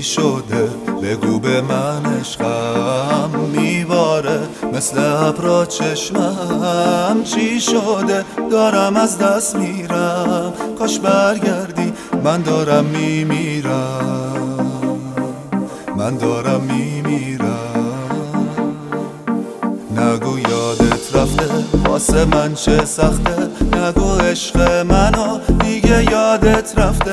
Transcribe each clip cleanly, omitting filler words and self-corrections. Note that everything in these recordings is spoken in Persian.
شده؟ بگو به من عشقم میباره مثل ابرا چشمم. چی شده؟ دارم از دست میرم، کاش برگردی، من دارم میمیرم، من دارم میمیرم. نگو یادت رفته، واسه من چه سخته. نگو عشق منو دیگه یادت رفته.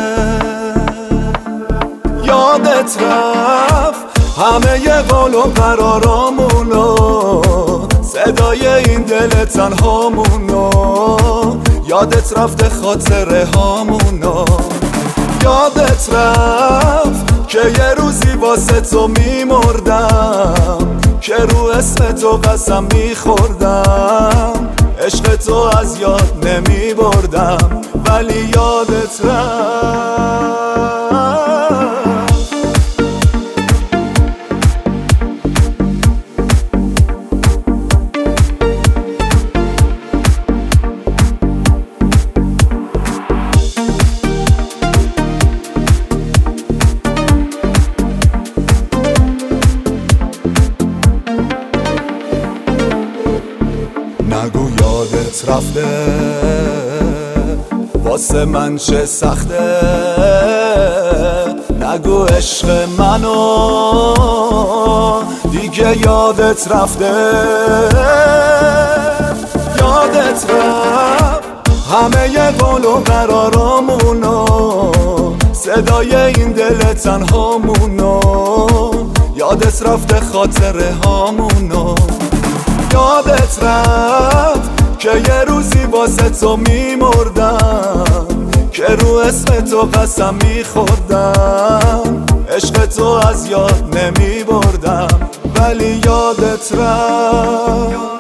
یادت رفت همه قول و قرارامونو، صدای این دل تنهامونو. یادت رفته خاطره هامونو. یادت رفت که یه روزی واسه تو میمردم، که رو اسم تو قسم میخوردم. عشق تو از یاد نمیبردم ولی یادت رفت. نگو یادت رفته، واسه من چه سخته. نگو عشق منو دیگه یادت رفته. یادت رفت همه قول و قرارامونو، صدای این دل تنهامونو. یادت رفته خاطره هامونو. یادت رفت که یه روزی واسه تو میمردم، که رو اسم تو قسم میخوردم. عشق تو از یاد نمیبردم ولی یادت رفت.